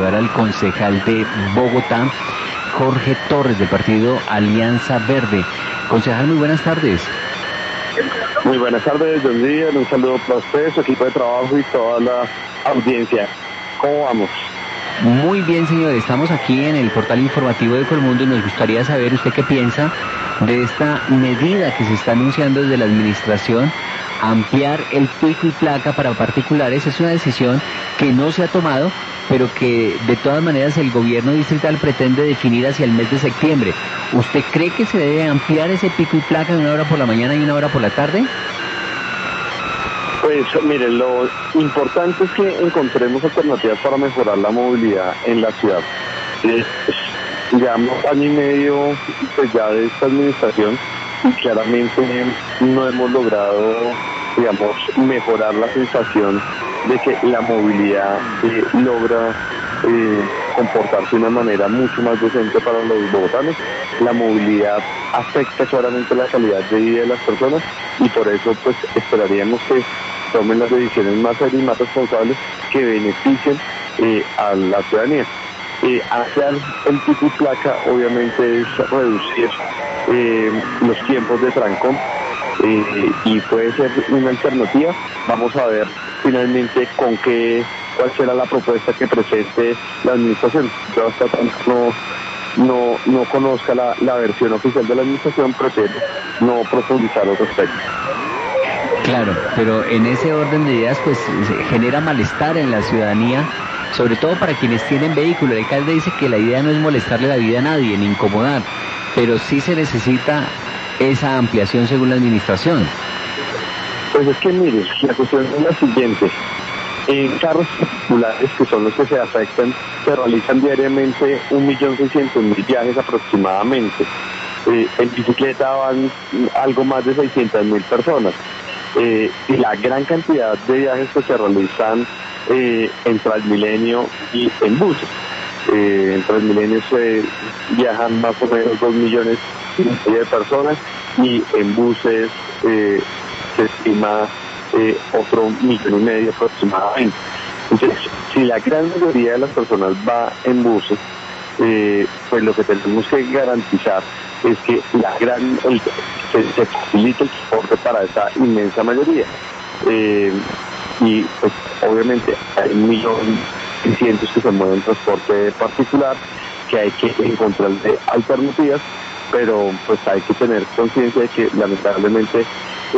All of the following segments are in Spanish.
saludar al concejal de Bogotá, Jorge Torres, del partido Alianza Verde. Concejal, muy buenas tardes. Muy buenas tardes, buen día, un saludo para ustedes, su equipo de trabajo y toda la audiencia. ¿Cómo vamos? Muy bien, señor, estamos aquí en el portal informativo de Ecomundo y nos gustaría saber usted qué piensa de esta medida que se está anunciando desde la administración, ampliar el pico y placa para particulares. Es una decisión que no se ha tomado, pero que de todas maneras el gobierno distrital pretende definir hacia el mes de septiembre. ¿Usted cree que se debe ampliar ese pico y placa en una hora por la mañana y una hora por la tarde? Pues mire, lo importante es que encontremos alternativas para mejorar la movilidad en la ciudad. Llevamos año y medio pues, ya de esta administración y claramente no hemos logrado, digamos, mejorar la sensación de que la movilidad logra comportarse de una manera mucho más decente para los bogotanos. La movilidad afecta claramente la calidad de vida de las personas y por eso pues esperaríamos que tomen las decisiones más serias y más responsables que beneficien a la ciudadanía. Hacer el pico y placa obviamente es reducir los tiempos de trancón y puede ser una alternativa. Vamos a ver finalmente cuál será la propuesta que presente la administración. Yo hasta tanto no conozca la versión oficial de la administración, prefiero no profundizar al respecto. Claro, pero en ese orden de ideas pues genera malestar en la ciudadanía, sobre todo para quienes tienen vehículo. El alcalde dice que la idea no es molestarle la vida a nadie, ni incomodar, pero sí se necesita esa ampliación según la administración. Pues es que mire, la cuestión es la siguiente. En carros particulares, que son los que se afectan, se realizan diariamente 1.600.000 viajes aproximadamente. En bicicleta van algo más de 600.000 personas. Y la gran cantidad de viajes que se realizan en Transmilenio y en buses. En Transmilenio se viajan más o menos 2 millones de personas y en buses se estima otro 1,5 millones aproximadamente. Entonces, si la gran mayoría de las personas va en buses, pues lo que tenemos que garantizar es que se facilite el transporte para esa inmensa mayoría. Y pues obviamente hay 1.600.000 que se mueven en transporte particular, que hay que encontrarle alternativas, pero pues hay que tener conciencia de que lamentablemente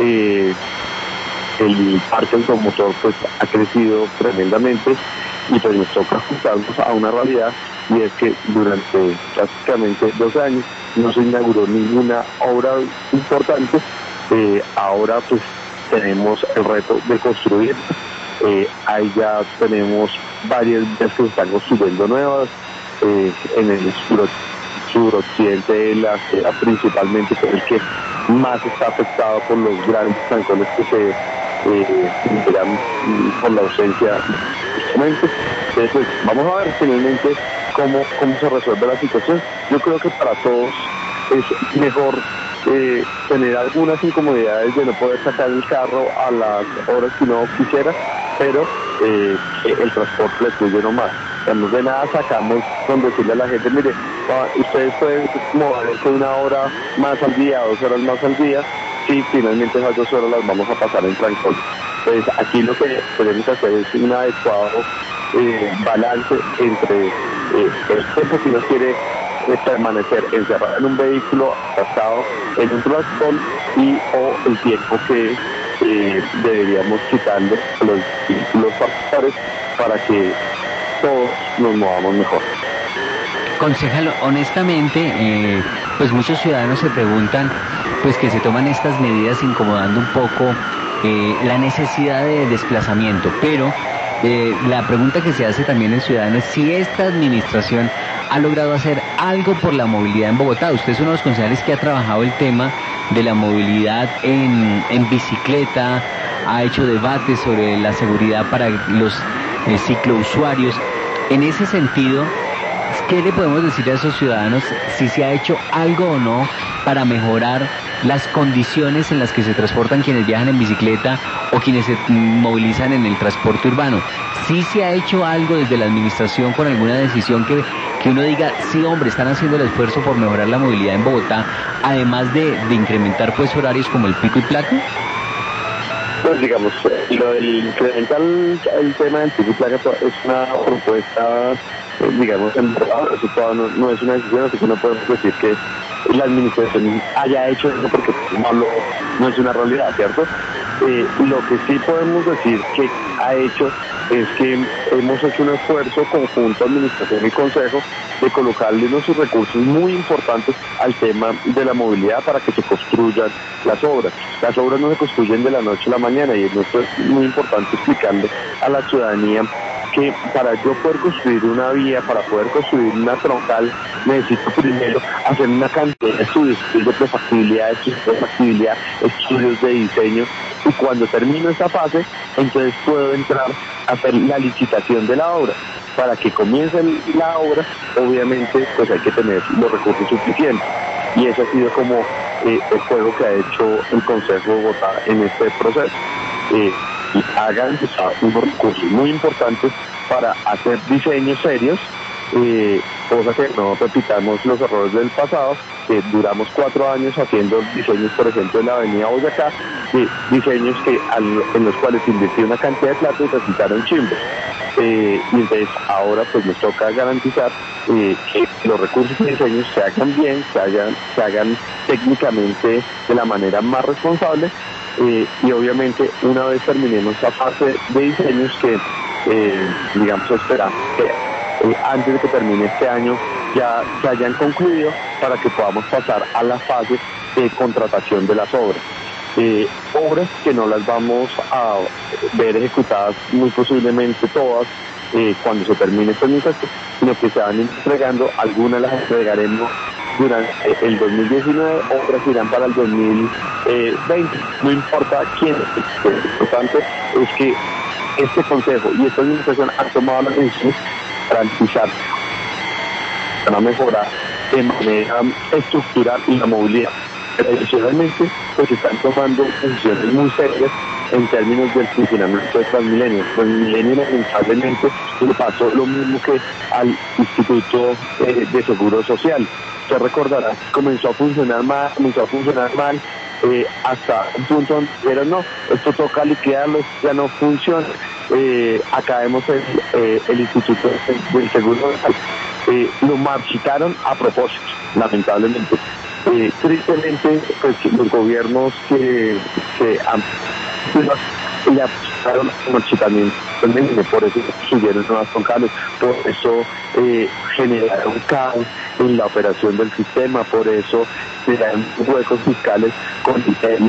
el parque automotor pues ha crecido tremendamente y pues nos toca ajustarnos a una realidad, y es que durante prácticamente 12 años no se inauguró ninguna obra importante. Ahora pues tenemos el reto de construir. Ahí ya tenemos varias vías que se están construyendo nuevas en el suroccidente de la ciudad principalmente, que es el que más está afectado por los grandes trancones que se generan por la ausencia de instrumentos. Entonces pues, vamos a ver finalmente cómo se resuelve la situación. Yo creo que para todos es mejor tener algunas incomodidades de no poder sacar el carro a las horas que uno quisiera, pero el transporte le fluye nomás. No de nada sacamos con decirle a la gente, mire, ustedes pueden moverse 1 hora más al día, 2 horas más al día, y finalmente esas 2 horas las vamos a pasar en trancón. Entonces aquí lo que podemos hacer es un adecuado balance entre el tiempo que uno quiere permanecer encerrado en un vehículo, atrasado en un trancón, o el tiempo que deberíamos quitarle a los vehículos particulares para que todos nos movamos mejor. Concejal, honestamente, pues muchos ciudadanos se preguntan pues que se toman estas medidas incomodando un poco la necesidad de desplazamiento, pero la pregunta que se hace también el ciudadano es si esta administración ha logrado hacer algo por la movilidad en Bogotá. Usted es uno de los concejales que ha trabajado el tema de la movilidad en bicicleta, ha hecho debates sobre la seguridad para los ciclousuarios. En ese sentido, ¿qué le podemos decir a esos ciudadanos si se ha hecho algo o no para mejorar las condiciones en las que se transportan quienes viajan en bicicleta o quienes se movilizan en el transporte urbano. ¿Sí se ha hecho algo desde la administración con alguna decisión que uno diga, sí, hombre, están haciendo el esfuerzo por mejorar la movilidad en Bogotá, además de incrementar pues horarios como el pico y placa? Pues digamos, lo del incrementar el tema del pico y placa es una propuesta, digamos, en verdad, eso todavía no es una decisión, así que no podemos decir que la administración haya hecho eso porque no es una realidad, ¿cierto? Lo que sí podemos decir que ha hecho es que hemos hecho un esfuerzo conjunto, administración y consejo, de colocarle unos recursos muy importantes al tema de la movilidad para que se construyan las obras. Las obras no se construyen de la noche a la mañana y esto es muy importante explicarle a la ciudadanía que para yo poder construir una vía, para poder construir una troncal, necesito primero hacer una cantidad de estudios de prefactibilidad, estudios de diseño, y cuando termino esta fase, entonces puedo entrar a hacer la licitación de la obra. Para que comience la obra, obviamente, pues hay que tener los recursos suficientes. Y ese ha sido como el juego que ha hecho el Consejo de Bogotá en este proceso. Y ha garantizado unos recursos muy importantes para hacer diseños serios, cosa que no repitamos los errores del pasado, que duramos 4 años haciendo diseños, por ejemplo, en la avenida Boyacá, diseños en los cuales se invirtió una cantidad de plata y resultaron chimbos. Y entonces ahora pues nos toca garantizar que los recursos de diseños se hagan bien, se hagan técnicamente de la manera más responsable, y obviamente una vez terminemos esa fase de diseños que digamos esperamos que antes de que termine este año ya se hayan concluido para que podamos pasar a la fase de contratación de las obras. Obras que no las vamos a ver ejecutadas muy posiblemente todas cuando se termine este proceso, sino que se van entregando, algunas las entregaremos durante el 2019, otras irán para el 2020, no importa quién. Lo importante es que este consejo y esta administración han tomado las decisiones para garantizar, para mejorar de manera estructural la movilidad. Pero adicionalmente, pues están tomando decisiones muy serias en términos del funcionamiento de Transmilenio. Transmilenio lamentablemente le pasó lo mismo que al Instituto de Seguro Social. Usted recordará, comenzó a funcionar mal, hasta un punto donde dijeron, no, esto toca liquidarlo, ya no funciona. Acá vemos el Instituto del Seguro Social. Lo marchitaron a propósito, lamentablemente. Tristemente, pues los gobiernos que han le apostaron al marchitamiento, por eso subieron nuevas troncales, por eso generaron caos en la operación del sistema, por eso se dan huecos fiscales con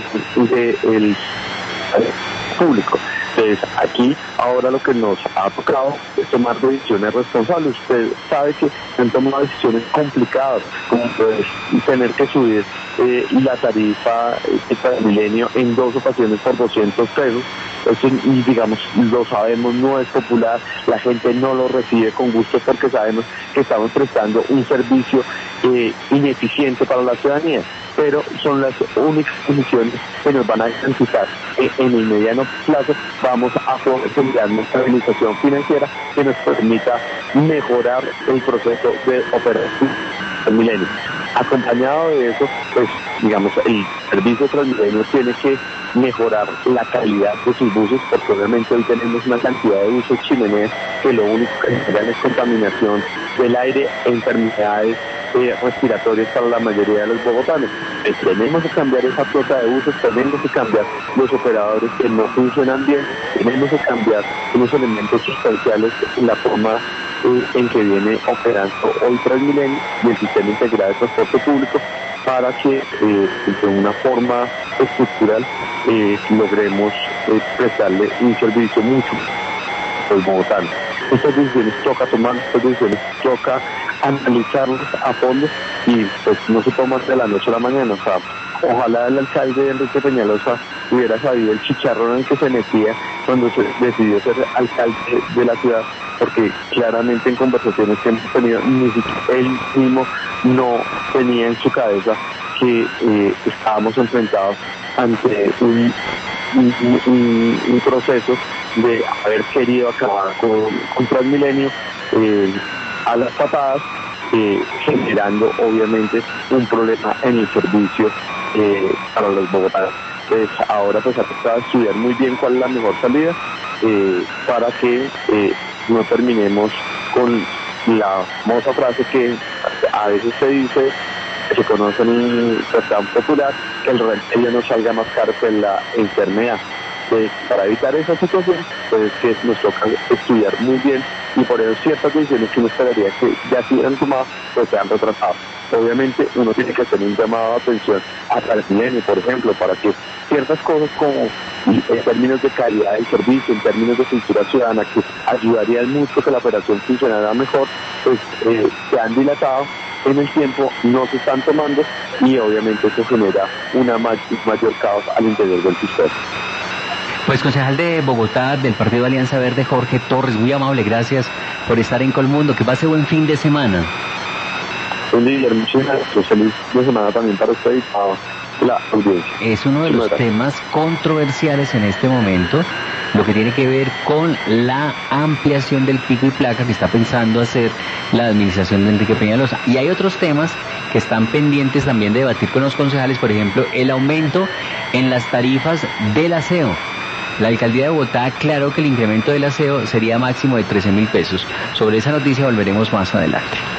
el público. Entonces, aquí ahora lo que nos ha tocado es tomar decisiones responsables. Usted sabe que se han tomado decisiones complicadas, como pues, tener que subir la tarifa de Transmilenio en 2 ocasiones por 200 pesos. Eso, digamos, lo sabemos, no es popular, la gente no lo recibe con gusto porque sabemos que estamos prestando un servicio ineficiente para la ciudadanía, pero son las únicas condiciones que nos van a garantizar que en el mediano plazo vamos a poder generar una estabilización financiera que nos permita mejorar el proceso de operación del Milenio. Acompañado de eso, pues digamos, el servicio de Transmilenio tiene que mejorar la calidad de sus buses, porque obviamente hoy tenemos una cantidad de buses chimeneas que lo único que generan es contaminación del aire e enfermedades respiratorias para la mayoría de los bogotanos. Tenemos que cambiar esa flota de buses, tenemos que cambiar los operadores que no funcionan bien, tenemos que cambiar unos elementos sustanciales en la forma en que viene operando hoy Transmilenio y el sistema integrado de transporte público, para que de una forma estructural logremos prestarle un servicio mucho a los bogotanos. Estas decisiones toca tomar, estas decisiones toca analizarlas a fondo y pues no se toman de la noche a la mañana. O sea, ojalá el alcalde Enrique Peñalosa hubiera sabido el chicharrón en el que se metía cuando se decidió ser alcalde de la ciudad, porque claramente en conversaciones que hemos tenido, ni siquiera él mismo no tenía en su cabeza que estábamos enfrentados ante un proceso de haber querido acabar con Transmilenio a las patadas, generando obviamente un problema en el servicio para los bogotanos. Pues ahora pues ha tocado estudiar muy bien cuál es la mejor salida para que no terminemos con la famosa frase que a veces se dice, que se conoce en el refrán popular, que el remedio no salga más caro que la enfermedad. Pues para evitar esa situación, pues que nos toca estudiar muy bien, y por eso ciertas decisiones que uno esperaría que ya se hubieran tomado, pues se han retrasado. Obviamente uno tiene que hacer un llamado de atención a Transmilenio, por ejemplo, para que ciertas cosas como en términos de calidad del servicio, en términos de cultura ciudadana, que ayudarían mucho que la operación funcionara mejor, pues se han dilatado en el tiempo, no se están tomando, y obviamente eso genera una mayor caos al interior del sistema. Pues concejal de Bogotá, del Partido Alianza Verde, Jorge Torres, muy amable, gracias por estar en Colmundo. Que pase buen fin de semana. Buen día, muchas gracias. Feliz de semana también para usted y para la audiencia. Es uno de los temas controversiales en este momento, lo que tiene que ver con la ampliación del pico y placa que está pensando hacer la administración de Enrique Peñalosa. Y hay otros temas que están pendientes también de debatir con los concejales, por ejemplo, el aumento en las tarifas del aseo. La alcaldía de Bogotá aclaró que el incremento del aseo sería máximo de 13.000 pesos. Sobre esa noticia volveremos más adelante.